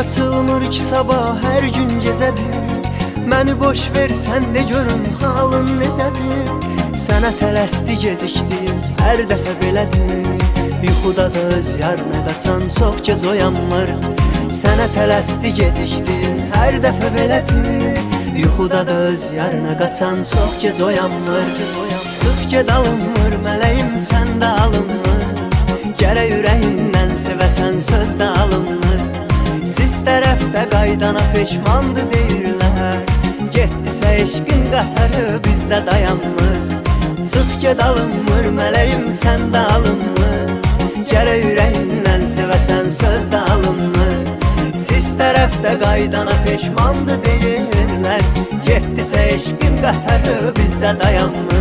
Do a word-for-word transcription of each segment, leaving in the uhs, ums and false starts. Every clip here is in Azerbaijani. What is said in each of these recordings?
Açılmır ki sabah her gün gecədir. Məni boş ver sən də görüm halın necədir. Sənə tələsdi gecikdi hər dəfə belədir. Yuxuda da öz yarına qaçan çox gec oyanmır. Sənə tələsdi gecikdi hər dəfə belədir. Yuxuda da öz yarına qaçan çox gec oyanmır. Sıx ged alınmır mələyim səndə alınmır. Gərək ürəyindən sevəsən söz də alınmır. Siz tərəfdə qaydana peşmandı deyirlər. Getdisə eşqin qatarı bizdə dayanmır. Sıx ged alınmır mələyim səndə alınmır. Gərək ürəyindən sevəsən söz də alınmır. Siz tərəfdə qaydana peşmandı deyirlər. Getdisə eşqin qatarı bizdə dayanmır.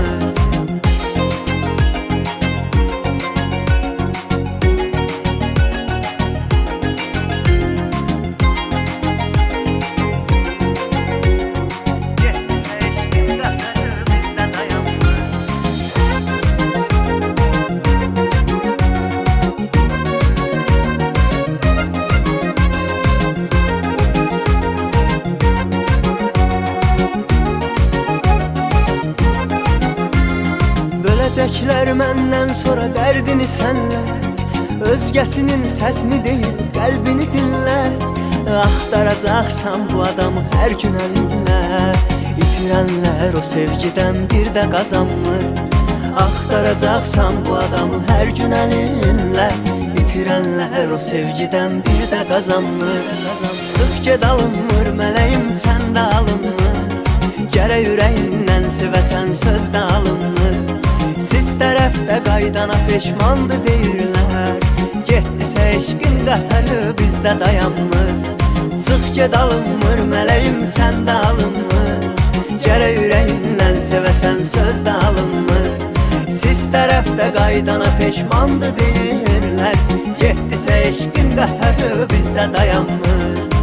Böləcəklər məndən sonra dərdini sənlə. Özgəsinin səsini deyil, qəlbini dinlə. Axtaracaqsan bu adamı hər gün əlinlə. İtirənlər o sevgidən bir də qazanmır. Axtaracaqsan bu adamı hər gün əlinlə. İtirənlər o sevgidən bir də qazanmır. Sıx ged alınmır mələyim səndə alınmır. Gərək ürəyindən sevəsən söz də alınmır. Siz tərəfdə qaydana peşmandı deyirlər. Getdisə eşqin qatarı bizdə dayanmır. Sıx ged alınmır mələyim səndə alınmır. Gərək ürəyindən sevəsən söz də alınmır. Siz tərəfdə qaydana peşmandı deyirlər. Getdisə eşqin qatarı bizdə dayanmır.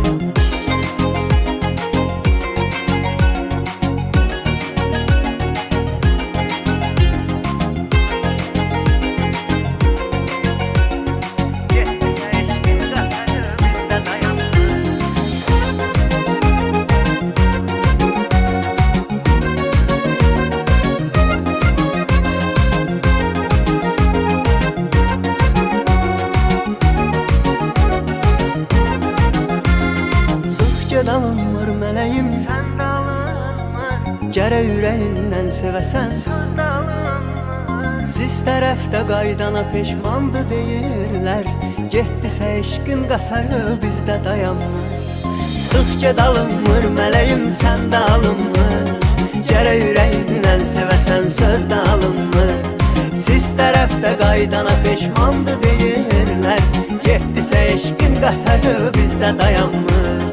Ged alınmır mələyim səndə alınmır. Gərək ürəyindən sevəsən söz də alınmır. Siz tərəfdə qaydana peşmandı deyirlər. Getdisə eşqin qatarı bizdə dayanmır. Sıx ged alınmır mələyim səndə alınmır. Gərək ürəyindən sevəsən söz də alınmır. Siz tərəfdə qaydana peşmandı deyirlər. Getdisə eşqin qatarı bizdə dayanmır.